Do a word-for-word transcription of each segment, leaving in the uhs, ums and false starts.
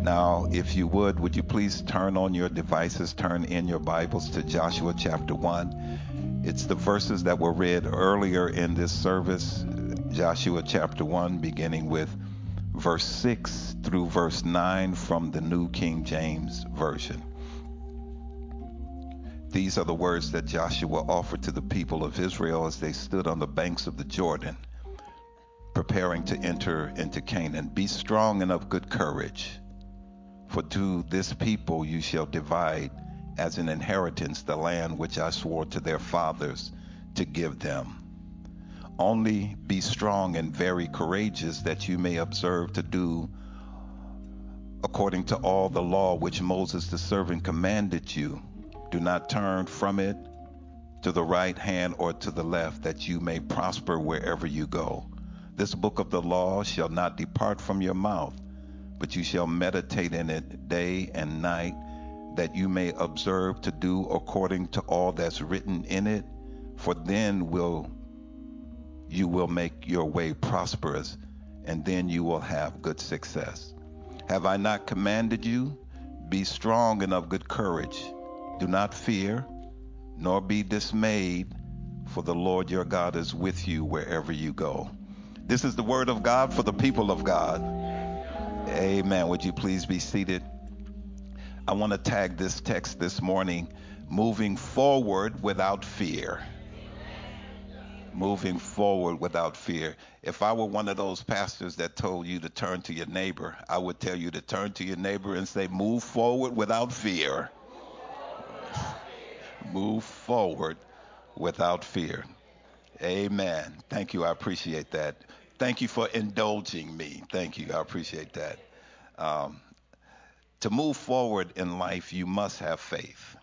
Now, if you would, would you please turn on your devices, turn in your Bibles to Joshua chapter one. It's the verses that were read earlier in this service, Joshua chapter one, beginning with verse six through verse nine from the New King James Version. These are the words that Joshua offered to the people of Israel as they stood on the banks of the Jordan, preparing to enter into Canaan. Be strong and of good courage, for to this people you shall divide as an inheritance the land which I swore to their fathers to give them. Only be strong and very courageous, that you may observe to do according to all the law which Moses the servant commanded you. Do not turn from it to the right hand or to the left, that you may prosper wherever you go. This book of the law shall not depart from your mouth, but you shall meditate in it day and night, that you may observe to do according to all that's written in it. For then will you will make your way prosperous, and then you will have good success. Have I not commanded you? Be strong and of good courage. Do not fear, nor be dismayed, for the Lord your God is with you wherever you go. This is the word of God for the people of God. Amen. Would you please be seated? I want to tag this text this morning, moving forward without fear. Moving forward without fear. If I were one of those pastors that told you to turn to your neighbor, I would tell you to turn to your neighbor and say, move forward without fear. Move forward without fear. Amen. Thank you. I appreciate that. Thank you for indulging me. Thank you. I appreciate that. Um, to move forward in life, you must have faith.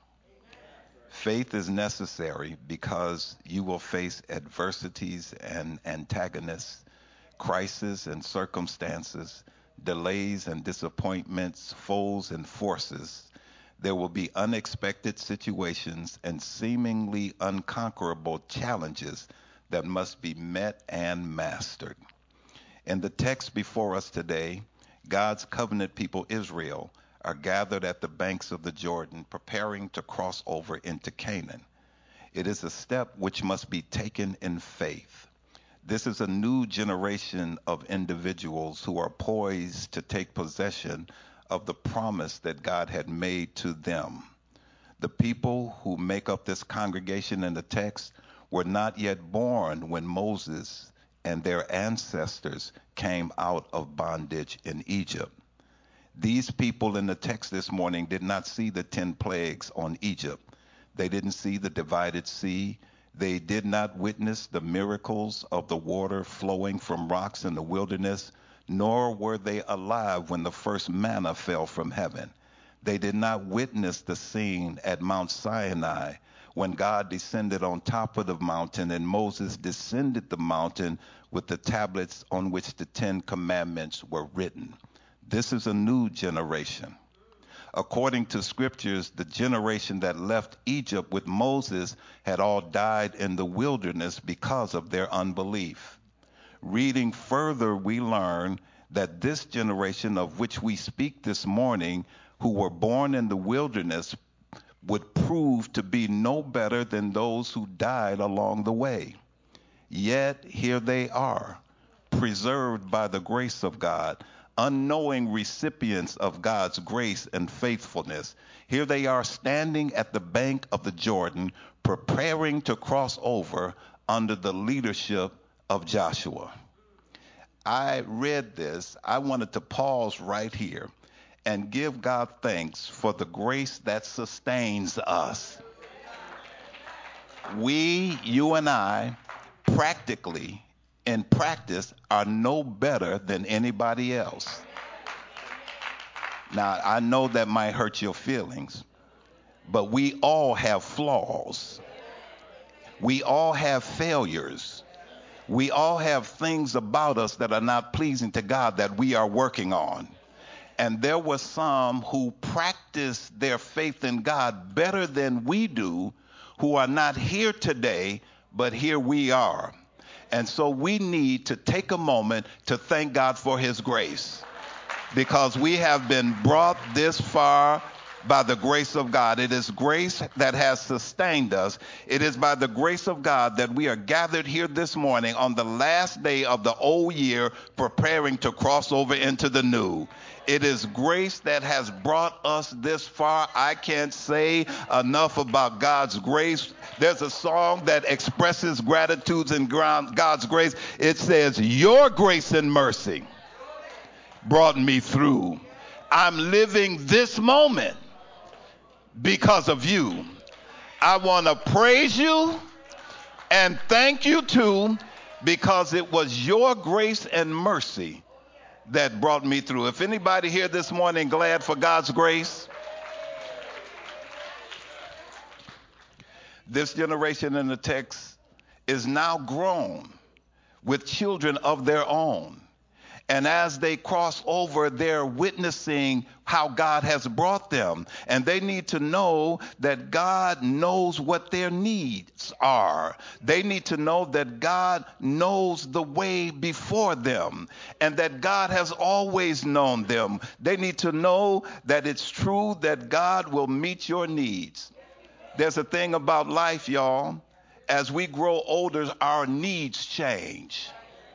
Faith is necessary because you will face adversities and antagonists, crises and circumstances, delays and disappointments, foes and forces. There will be unexpected situations and seemingly unconquerable challenges that must be met and mastered. In the text before us today, God's covenant people Israel are gathered at the banks of the Jordan, preparing to cross over into Canaan. It is a step which must be taken in faith. This is a new generation of individuals who are poised to take possession of the promise that God had made to them. The people who make up this congregation in the text were not yet born when Moses and their ancestors came out of bondage in Egypt. These people in the text this morning did not see the ten plagues on Egypt. They didn't see the divided sea. They did not witness the miracles of the water flowing from rocks in the wilderness, nor were they alive when the first manna fell from heaven. They did not witness the scene at Mount Sinai when God descended on top of the mountain and Moses descended the mountain with the tablets on which the Ten Commandments were written. This is a new generation. According to scriptures, the generation that left Egypt with Moses had all died in the wilderness because of their unbelief. Reading further, we learn that this generation of which we speak this morning, who were born in the wilderness, would prove to be no better than those who died along the way. Yet here they are, preserved by the grace of God, unknowing recipients of God's grace and faithfulness. Here they are standing at the bank of the Jordan, preparing to cross over under the leadership of Joshua. I read this. I wanted to pause right here and give God thanks for the grace that sustains us. We, you and I, practically, in practice, are no better than anybody else. Now, I know that might hurt your feelings, but we all have flaws. We all have failures. We all have things about us that are not pleasing to God that we are working on. And there were some who practiced their faith in God better than we do, who are not here today, but here we are. And so we need to take a moment to thank God for his grace. because we have been brought this far by the grace of God. It is grace that has sustained us. It is by the grace of God that we are gathered here this morning on the last day of the old year, preparing to cross over into the new. It is grace that has brought us this far. I can't say enough about God's grace. There's a song that expresses gratitude in God's grace. It says, "Your grace and mercy brought me through. I'm living this moment because of you. I want to praise you and thank you too, because it was your grace and mercy that brought me through." If anybody here this morning glad for God's grace? This generation in the text is now grown with children of their own. And as they cross over, they're witnessing how God has brought them. And they need to know that God knows what their needs are. They need to know that God knows the way before them and that God has always known them. They need to know that it's true that God will meet your needs. There's a thing about life, y'all. As we grow older, our needs change.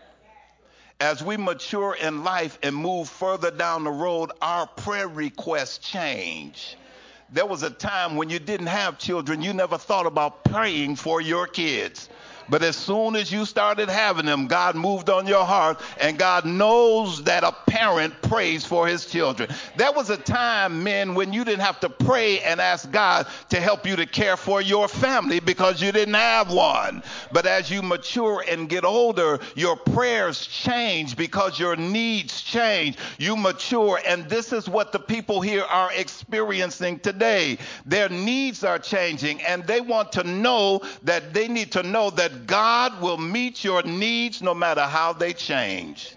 As we mature in life and move further down the road, our prayer requests change. There was a time when you didn't have children, you never thought about praying for your kids. But as soon as you started having them, God moved on your heart, and God knows that a parent prays for his children. There was a time, men, when you didn't have to pray and ask God to help you to care for your family because you didn't have one. But as you mature and get older, your prayers change because your needs change. You mature, and this is what the people here are experiencing today. Their needs are changing, and they want to know that they need to know that God will meet your needs no matter how they change.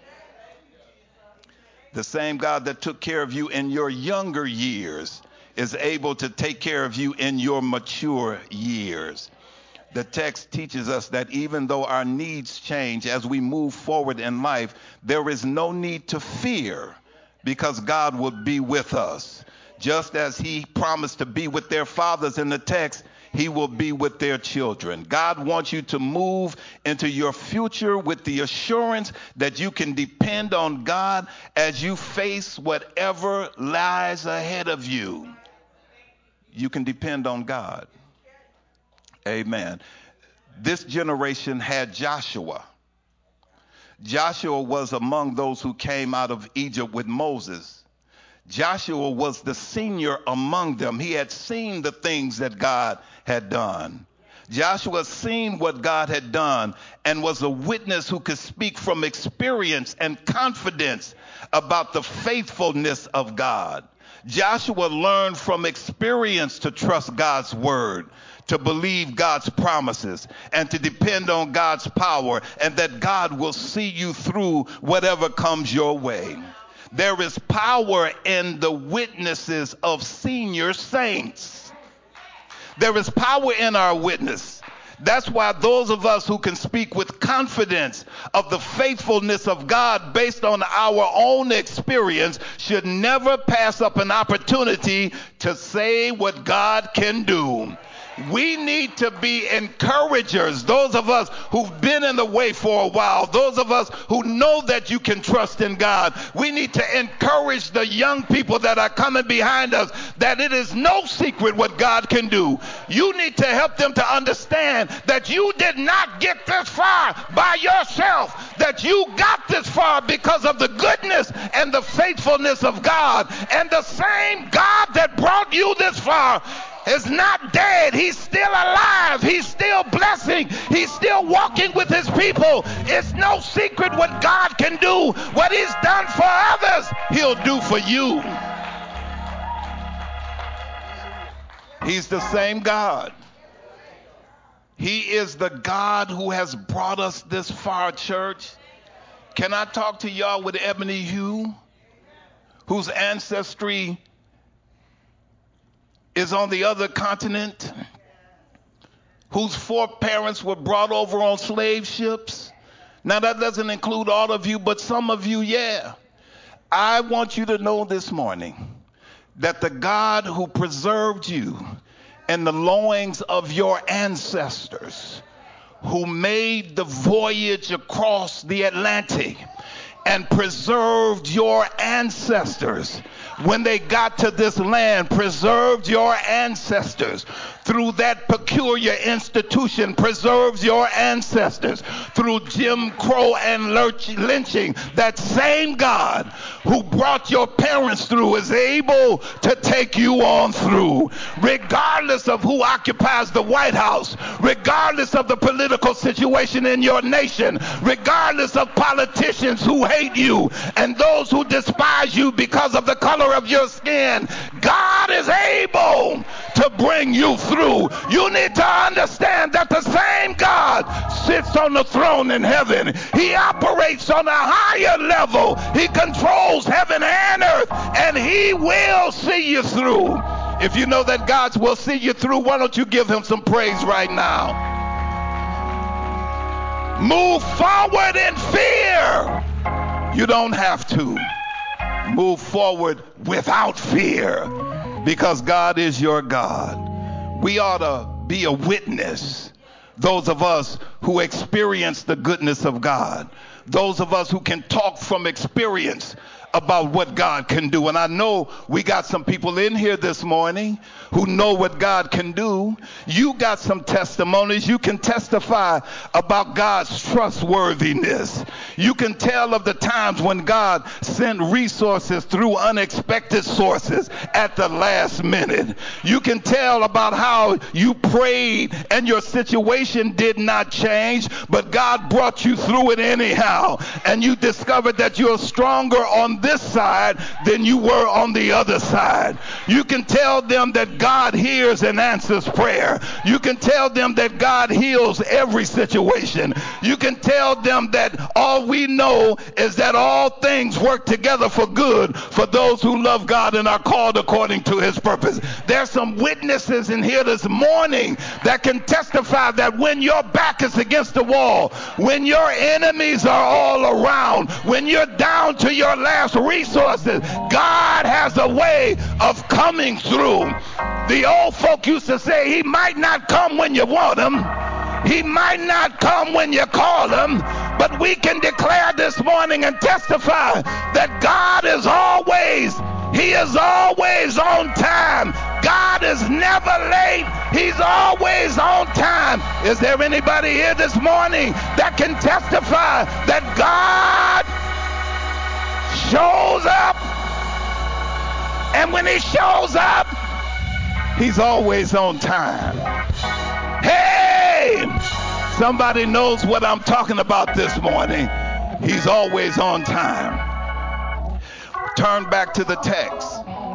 The same God that took care of you in your younger years is able to take care of you in your mature years. The text teaches us that even though our needs change as we move forward in life, there is no need to fear because God will be with us. Just as he promised to be with their fathers in the text, he will be with their children. God wants you to move into your future with the assurance that you can depend on God as you face whatever lies ahead of you. You can depend on God. Amen. This generation had Joshua. Joshua was among those who came out of Egypt with Moses. Joshua was the senior among them. He had seen the things that God had done. Joshua seen what God had done and was a witness who could speak from experience and confidence about the faithfulness of God. Joshua learned from experience to trust God's word, to believe God's promises, and to depend on God's power, and that God will see you through whatever comes your way. There is power in the witnesses of senior saints. There is power in our witness. That's why those of us who can speak with confidence of the faithfulness of God based on our own experience should never pass up an opportunity to say what God can do. We need to be encouragers, those of us who've been in the way for a while, those of us who know that you can trust in God. We need to encourage the young people that are coming behind us that it is no secret what God can do. You need to help them to understand that you did not get this far by yourself, that you got this far because of the goodness and the faithfulness of God. And the same God that brought you this far is not dead. He's still alive. He's still blessing. He's still walking with his people. It's no secret what God can do. What he's done for others, he'll do for you. He's the same God. He is the God who has brought us this far, church. Can I talk to y'all with Ebony Hugh, whose ancestry is on the other continent, whose foreparents were brought over on slave ships? Now that doesn't include all of you, but some of you, yeah. I want you to know this morning that the God who preserved you in the loins of your ancestors, who made the voyage across the Atlantic and preserved your ancestors when they got to this land, preserved your ancestors through that peculiar institution, preserves your ancestors through Jim Crow and lynching. That same God who brought your parents through is able to take you on through, regardless of who occupies the White House, regardless of the political situation in your nation, regardless of politicians who hate you and those who despise you because of the color of your skin. God is able to bring you through. You need to understand that the same God sits on the throne in heaven. He operates on a higher level. He controls heaven and earth, and he will see you through. If you know that God will see you through, why don't you give him some praise right now? Move forward in fear. You don't have to. Move forward without fear, because God is your God. We ought to be a witness, those of us who experience the goodness of God, those of us who can talk from experience about what God can do. And I know we got some people in here this morning who know what God can do. You got some testimonies. You can testify about God's trustworthiness. You can tell of the times when God sent resources through unexpected sources at the last minute. You can tell about how you prayed and your situation did not change, but God brought you through it anyhow. And you discovered that you're stronger on this side than you were on the other side. You can tell them that God hears and answers prayer. You can tell them that God heals every situation. You can tell them that all we know is that all things work together for good for those who love God and are called according to his purpose. There's some witnesses in here this morning that can testify that when your back is against the wall, when your enemies are all around, when you're down to your last resources, God has a way of coming through. The old folk used to say he might not come when you want him, he might not come when you call him, but we can declare this morning and testify that God is always, he is always on time. God is never late. He's always on time. Is there anybody here this morning that can testify that God shows up? And when he shows up, he's always on time. Hey! Somebody knows what I'm talking about this morning. He's always on time. Turn back to the text.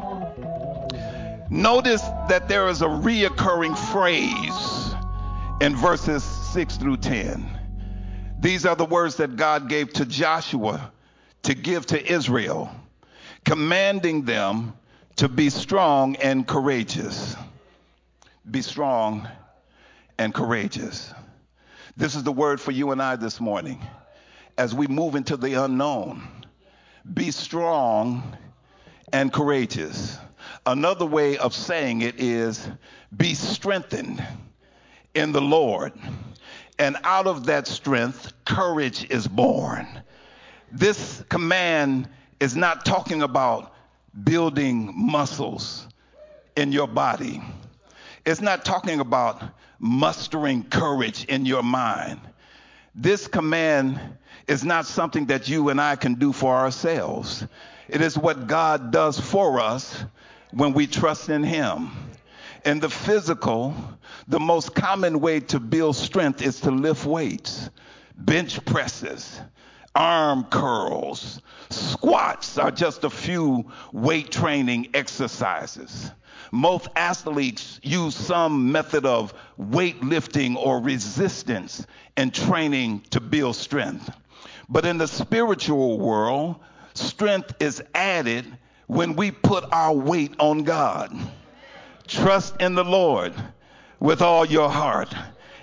Notice that there is a reoccurring phrase in verses six through ten. These are the words that God gave to Joshua to give to Israel, commanding them to be strong and courageous. Be strong and courageous. This is the word for you and I this morning as we move into the unknown. Be strong and courageous. Another way of saying it is be strengthened in the Lord. And out of that strength, courage is born. This command is not talking about building muscles in your body. It's not talking about mustering courage in your mind. This command is not something that you and I can do for ourselves. It is what God does for us when we trust in him. In the physical, the most common way to build strength is to lift weights. Bench presses, arm curls, squats are just a few weight training exercises. Most athletes use some method of weightlifting or resistance in training to build strength. But in the spiritual world, strength is added when we put our weight on God. Trust in the Lord with all your heart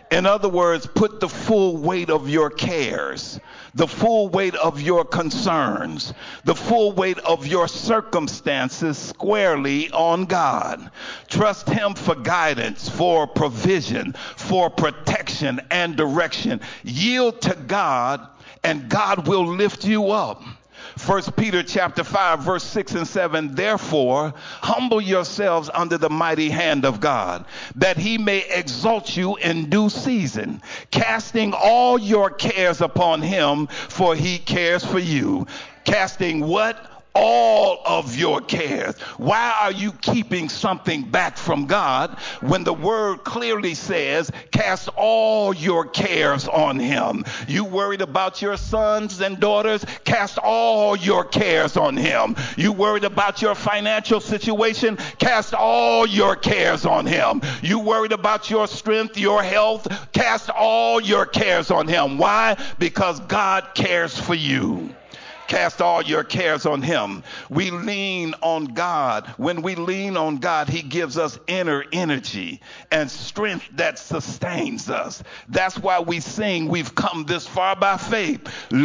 In other words, put the full weight of your cares, the full weight of your concerns, the full weight of your circumstances squarely on God. Trust him for guidance, for provision, for protection and direction. Yield to God and God will lift you up. First Peter chapter five, verse six and seven, therefore, humble yourselves under the mighty hand of God, that he may exalt you in due season, casting all your cares upon him, for he cares for you. Casting what? All of your cares. Why are you keeping something back from God when the word clearly says cast all your cares on him? You worried about your sons and daughters? Cast all your cares on him. You worried about your financial situation? Cast all your cares on him. You worried about your strength, your health? Cast all your cares on him. Why? Because God cares for you. Cast all your cares on him. We lean on God. When we lean on God, he gives us inner energy and strength that sustains us. That's why we sing, we've come this far by faith,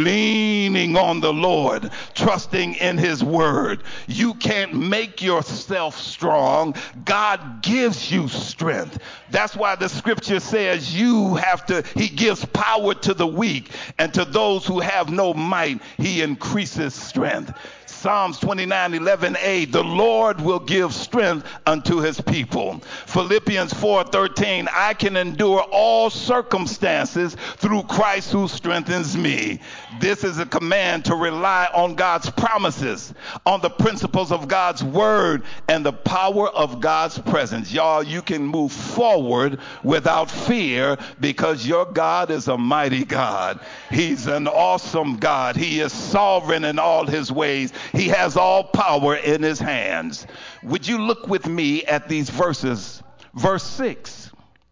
leaning on the Lord, trusting in his word. You can't make yourself strong. God gives you strength. That's why the scripture says you have to, he gives power to the weak, and to those who have no might, he increases increases strength. Psalms twenty-nine eleven a, the Lord will give strength unto his people. Philippians four thirteen, I can endure all circumstances through Christ who strengthens me. This is a command to rely on God's promises, on the principles of God's word, and the power of God's presence. Y'all, you can move forward without fear because your God is a mighty God. He's an awesome God. He is sovereign in all his ways. He has all power in his hands. Would you look with me at these verses? Verse six,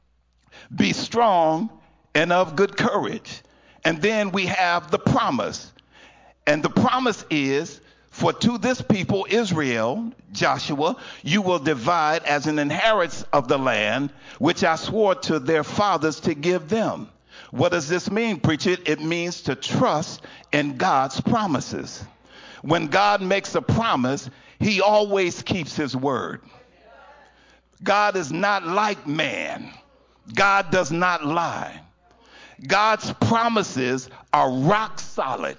be strong and of good courage. And then we have the promise. And the promise is, for to this people, Israel, Joshua, you will divide as an inheritance of the land, which I swore to their fathers to give them. What does this mean, preacher? It means to trust in God's promises. When God makes a promise, he always keeps his word. God is not like man. God does not lie. God's promises are rock solid,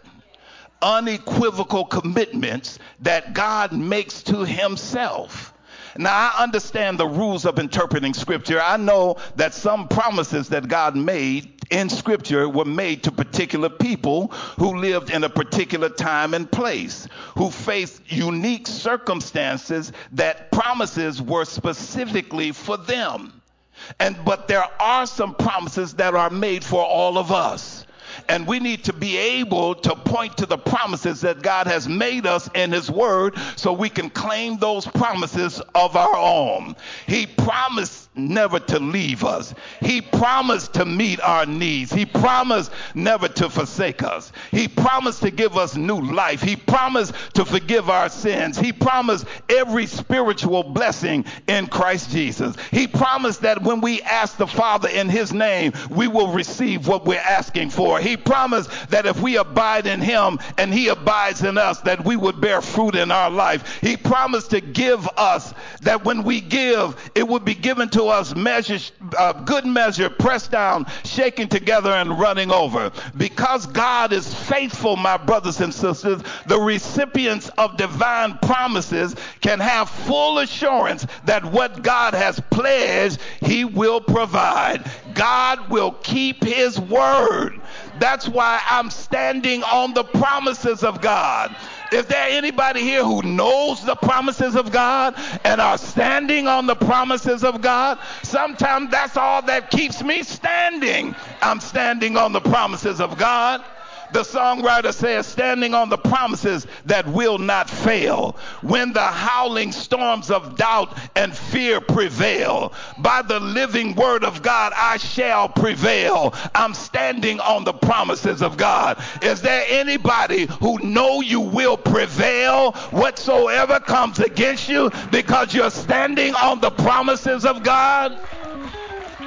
unequivocal commitments that God makes to himself. Now, I understand the rules of interpreting scripture. I know that some promises that God made in scripture were made to particular people who lived in a particular time and place, who faced unique circumstances that promises were specifically for them. And but there are some promises that are made for all of us. And we need to be able to point to the promises that God has made us in his word so we can claim those promises of our own. He promised never to leave us. He promised to meet our needs. He promised never to forsake us. He promised to give us new life. He promised to forgive our sins. He promised every spiritual blessing in Christ Jesus. He promised that when we ask the Father in his name, we will receive what we're asking for. He promised that if we abide in him and he abides in us, that we would bear fruit in our life. He promised to give us, that when we give, it would be given to us measure, uh, good measure, pressed down, shaken together, and running over. Because God is faithful, my brothers and sisters, the recipients of divine promises can have full assurance that what God has pledged, he will provide. God will keep his word. That's why I'm standing on the promises of God. Is there anybody here who knows the promises of God and are standing on the promises of God? Sometimes that's all that keeps me standing. I'm standing on the promises of God. The songwriter says, standing on the promises that will not fail. When the howling storms of doubt and fear prevail, by the living word of God I shall prevail. I'm standing on the promises of God. Is there anybody who know you will prevail whatsoever comes against you because you're standing on the promises of God?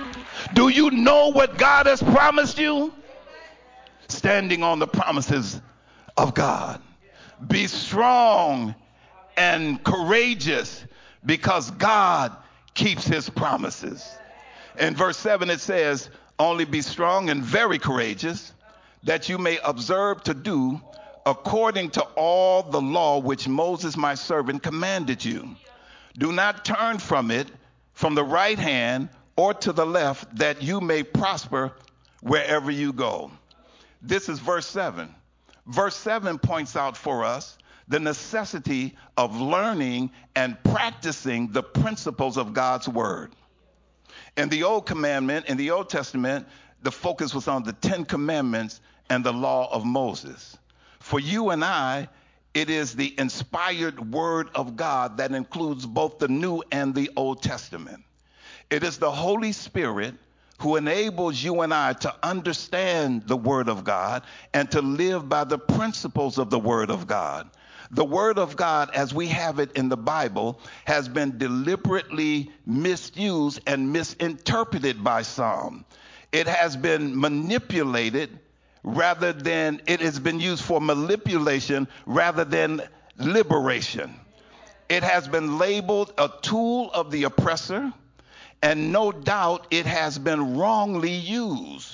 Do you know what God has promised you? Standing on the promises of God. Be strong and courageous because God keeps his promises. In verse seven it says, only be strong and very courageous, that you may observe to do according to all the law which Moses my servant commanded you. Do not turn from it, from the right hand or to the left, that you may prosper wherever you go. This is verse seven. Verse seven points out for us the necessity of learning and practicing the principles of God's word. In the Old Commandment, in the Old Testament, the focus was on the Ten Commandments and the law of Moses. For you and I, it is the inspired word of God that includes both the New and the Old Testament. It is the Holy Spirit who enables you and I to understand the word of God and to live by the principles of the word of God. The word of God, as we have it in the Bible, has been deliberately misused and misinterpreted by some. It has been manipulated rather than, it has been used for manipulation rather than liberation. It has been labeled a tool of the oppressor, and no doubt it has been wrongly used.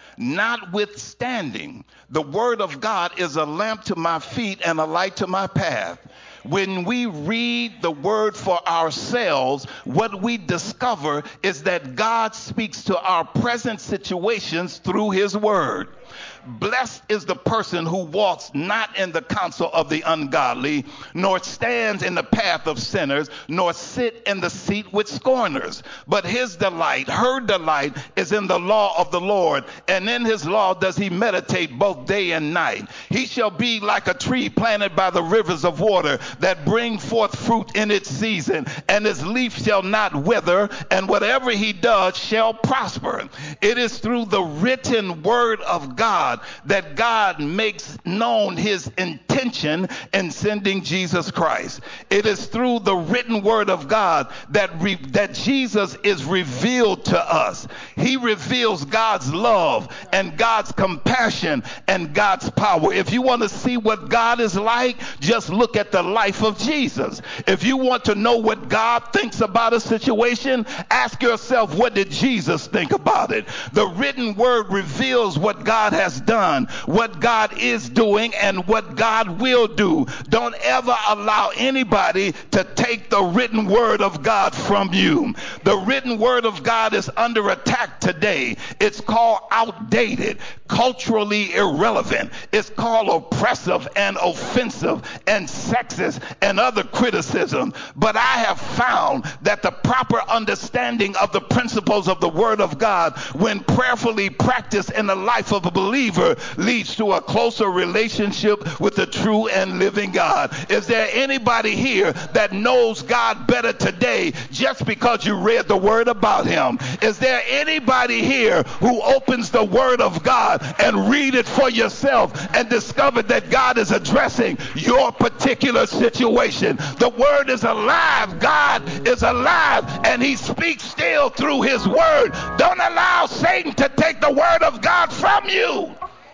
Notwithstanding, the word of God is a lamp to my feet and a light to my path. When we read the word for ourselves, what we discover is that God speaks to our present situations through his word. Blessed is the person who walks not in the counsel of the ungodly, nor stands in the path of sinners, nor sit in the seat with scorners. But his delight, her delight, is in the law of the Lord, and in his law does he meditate both day and night. He shall be like a tree planted by the rivers of water, that bring forth fruit in its season, and his leaf shall not wither, and whatever he does shall prosper. It is through the written word of God that God makes known his intention in sending Jesus Christ. It is through the written word of God that re- that Jesus is revealed to us. He reveals God's love and God's compassion and God's power. If you want to see what God is like, just look at the life of Jesus. If you want to know what God thinks about a situation, ask yourself, what did Jesus think about it? The written word reveals what God has done, what God is doing, and what God will do. Don't ever allow anybody to take the written word of God from you. The written word of God is under attack today. It's called outdated, culturally irrelevant. It's called oppressive and offensive and sexist and other criticism. But I have found that the proper understanding of the principles of the word of God, when prayerfully practiced in the life of a believer, leads to a closer relationship with the true and living God. Is there anybody here that knows God better today just because you read the word about him? Is there anybody here who opens the word of God and read it for yourself and discover that God is addressing your particular situation? The word is alive. God is alive, and he speaks still through his word. Don't allow Satan to take the word of God from you.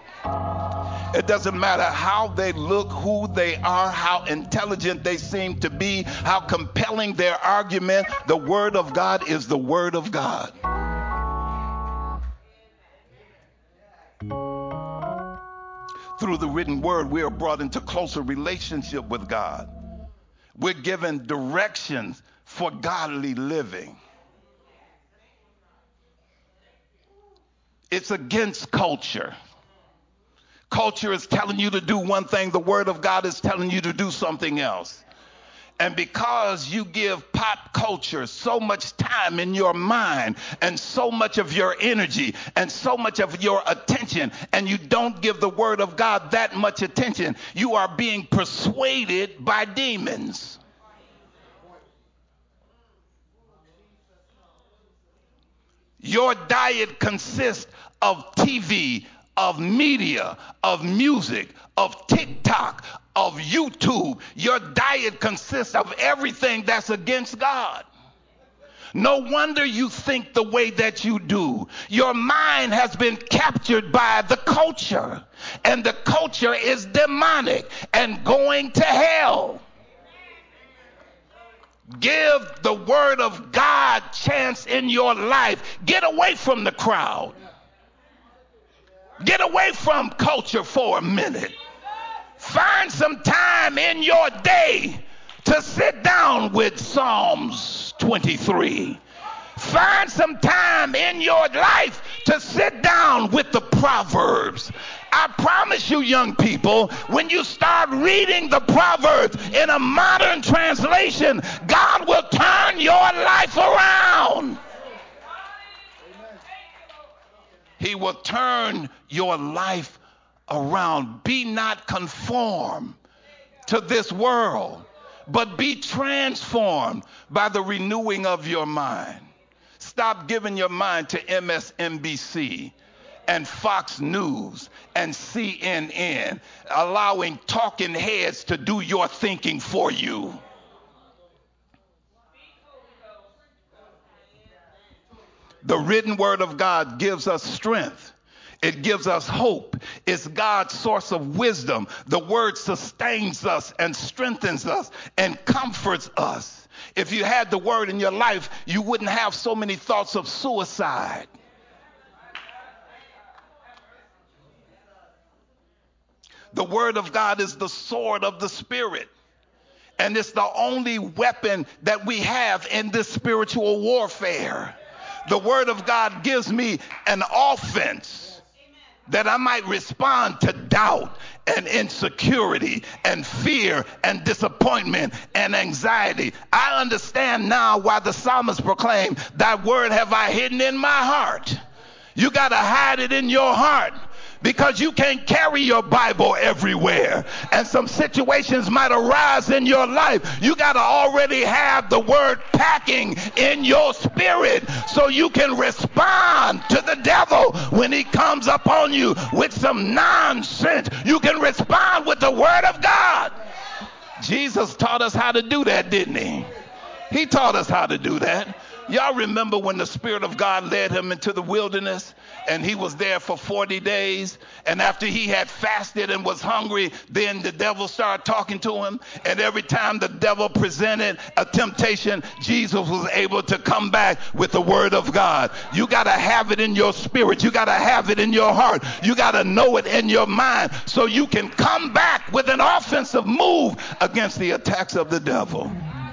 It doesn't matter how they look, who they are, how intelligent they seem to be, how compelling their argument. The word of God is the word of God. Through the written word, we are brought into closer relationship with God. We're given directions for godly living. It's against culture. Culture is telling you to do one thing. The word of God is telling you to do something else. And because you give pop culture so much time in your mind and so much of your energy and so much of your attention, and you don't give the word of God that much attention, you are being persuaded by demons. Your diet consists of T V, of media, of music, of TikTok, of YouTube. Your diet consists of everything that's against God. No wonder you think the way that you do. Your mind has been captured by the culture, and the culture is demonic and going to hell. Give the word of God chance in your life. Get away from the crowd. Get away from culture for a minute. Find some time in your day to sit down with Psalms twenty-three. Find some time in your life to sit down with the Proverbs. I promise you, young people, when you start reading the Proverbs in a modern translation, God will turn your life around. He will turn your life around. Be not conformed to this world, but be transformed by the renewing of your mind. Stop giving your mind to M S N B C and Fox News and C N N, allowing talking heads to do your thinking for you. The written word of God gives us strength. It gives us hope. It's God's source of wisdom. The word sustains us and strengthens us and comforts us. If you had the word in your life, you wouldn't have so many thoughts of suicide. The word of God is the sword of the Spirit. And it's the only weapon that we have in this spiritual warfare. The word of God gives me an offense that I might respond to doubt and insecurity and fear and disappointment and anxiety. I understand now why the psalmist proclaimed, "Thy word have I hidden in my heart." You got to hide it in your heart, because you can't carry your Bible everywhere, and some situations might arise in your life. You got to already have the word packing in your spirit so you can respond to the devil when he comes up on you with some nonsense. You can respond with the word of God. Jesus taught us how to do that, didn't he? He taught us how to do that. Y'all remember when the Spirit of God led him into the wilderness and he was there for forty days, and after he had fasted and was hungry, then the devil started talking to him, and every time the devil presented a temptation, Jesus was able to come back with the word of God. You got to have it in your spirit. You got to have it in your heart. You got to know it in your mind so you can come back with an offensive move against the attacks of the devil.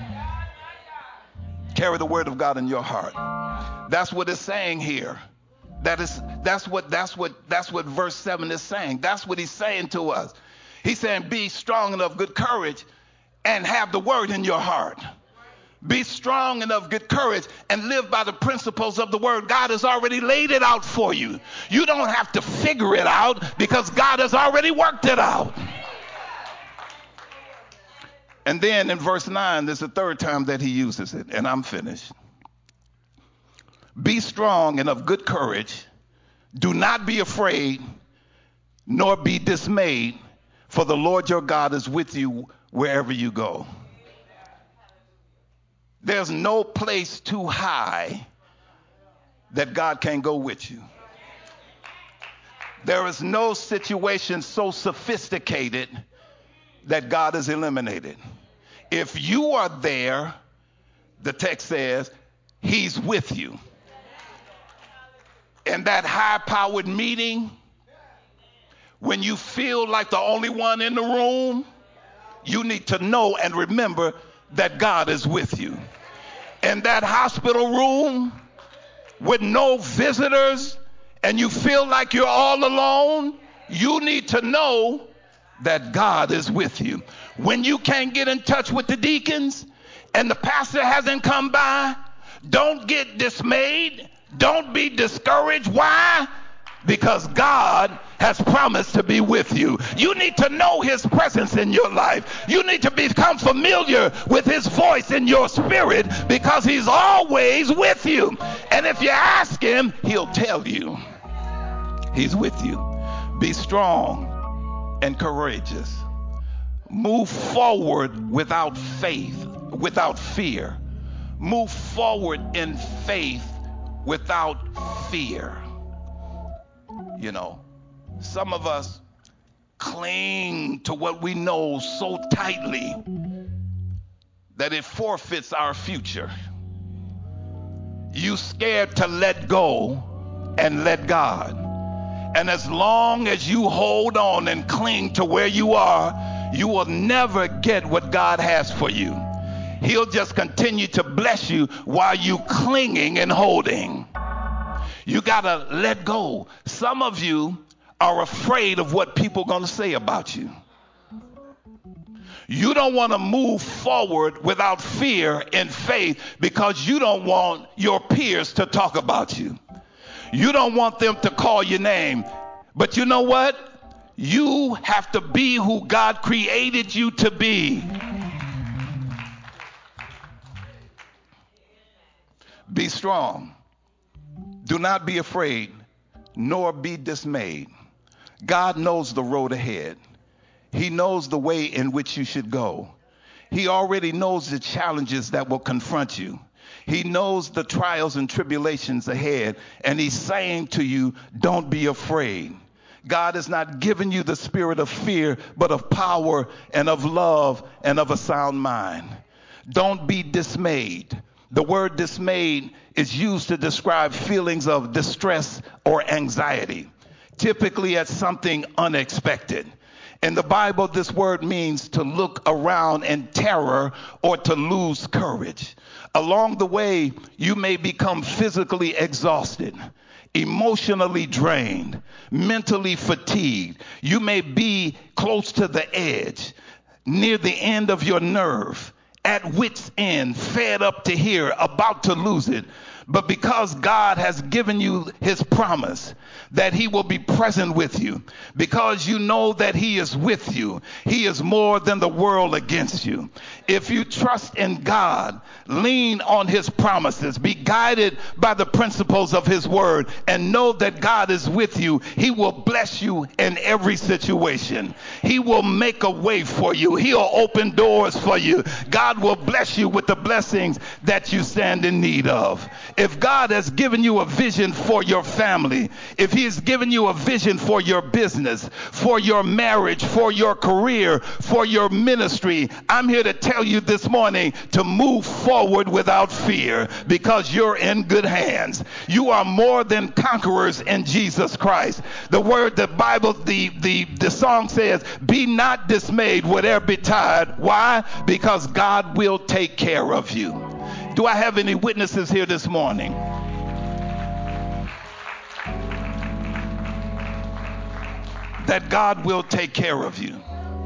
Carry the word of God in your heart. That's what it's saying here. That is, that's what, that's what, that's what verse seven is saying. That's what he's saying to us. He's saying, be strong and of good courage and have the word in your heart. Be strong and of good courage and live by the principles of the word. God has already laid it out for you. You don't have to figure it out because God has already worked it out. And then in verse nine, there's the third time that he uses it, and I'm finished. Be strong and of good courage. Do not be afraid, nor be dismayed, for the Lord your God is with you wherever you go. There's no place too high that God can't go with you. There is no situation so sophisticated that God has eliminated. If you are there, the text says, he's with you. In that high-powered meeting, when you feel like the only one in the room, you need to know and remember that God is with you. In that hospital room with no visitors and you feel like you're all alone, you need to know that God is with you. When you can't get in touch with the deacons and the pastor hasn't come by, don't get dismayed. Don't be discouraged. Why? Because God has promised to be with you. You need to know his presence in your life. You need to become familiar with his voice in your spirit because he's always with you. And if you ask him, he'll tell you. He's with you. Be strong and courageous. Move forward without faith, without fear. move forward in faith without fear. You know, some of us cling to what we know so tightly that it forfeits our future. You scared to let go and let God. And as long as you hold on and cling to where you are, you will never get what God has for you. He'll just continue to bless you while you clinging and holding. You gotta let go. Some of you are afraid of what people are gonna say about you. You don't want to move forward without fear in faith because you don't want your peers to talk about you. You don't want them to call your name. But you know what? You have to be who God created you to be. Be strong. Do not be afraid, nor be dismayed. God knows the road ahead. He knows the way in which you should go. He already knows the challenges that will confront you. He knows the trials and tribulations ahead, and he's saying to you, don't be afraid. God has not given you the spirit of fear, but of power and of love and of a sound mind. Don't be dismayed. The word dismayed is used to describe feelings of distress or anxiety, typically at something unexpected. In the Bible, this word means to look around in terror or to lose courage. Along the way, you may become physically exhausted, emotionally drained, mentally fatigued. You may be close to the edge, near the end of your nerve, at wit's end, fed up to hear, about to lose it. But because God has given you his promise that he will be present with you, because you know that he is with you, he is more than the world against you. If you trust in God, lean on his promises, be guided by the principles of his word, and know that God is with you, he will bless you in every situation. He will make a way for you. He'll open doors for you. God will bless you with the blessings that you stand in need of. If God has given you a vision for your family, if he has given you a vision for your business, for your marriage, for your career, for your ministry, I'm here to tell you this morning to move forward without fear because you're in good hands. You are more than conquerors in Jesus Christ. The word, the Bible, the, the, the song says, be not dismayed, whatever betide. Why? Because God will take care of you. Do I have any witnesses here this morning? That God will take care of you.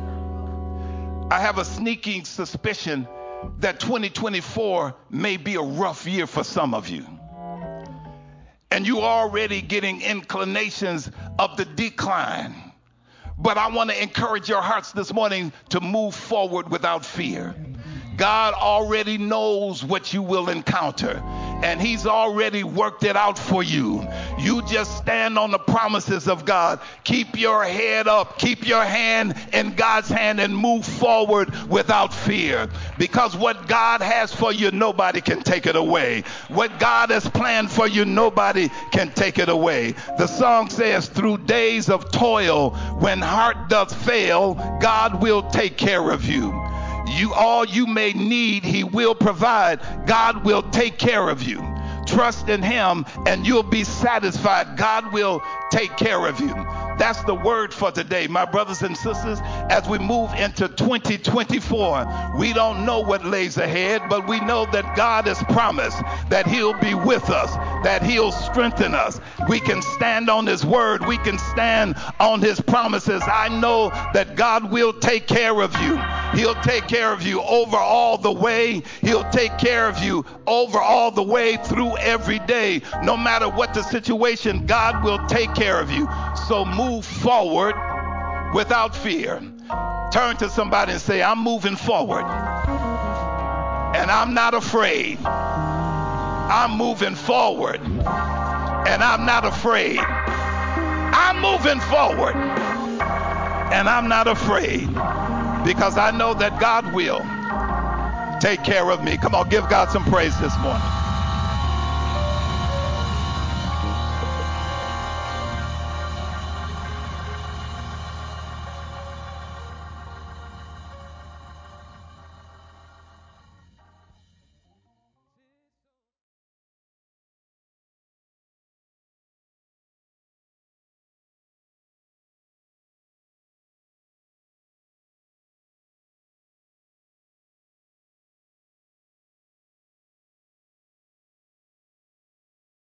I have a sneaking suspicion that twenty twenty-four may be a rough year for some of you. And you're already getting inclinations of the decline. But I want to encourage your hearts this morning to move forward without fear. God already knows what you will encounter, and he's already worked it out for you. You just stand on the promises of God. Keep your head up, keep your hand in God's hand, and move forward without fear. Because what God has for you, nobody can take it away. What God has planned for you, nobody can take it away. The song says, through days of toil, when heart doth fail, God will take care of you. You, all you may need, he will provide. God will take care of you. Trust in him and you'll be satisfied. God will take care of you. That's the word for today, my brothers and sisters. As we move into twenty twenty-four, we don't know what lays ahead, but we know that God has promised that he'll be with us, that he'll strengthen us. We can stand on his word. We can stand on his promises. I know that God will take care of you. He'll take care of you over all the way. He'll take care of you over all the way through every day. No matter what the situation, God will take care of you. So move forward without fear. Turn to somebody and say, I'm moving forward. And I'm not afraid. I'm moving forward. And I'm not afraid. I'm moving forward. And I'm not afraid. Because I know that God will take care of me. Come on, give God some praise this morning.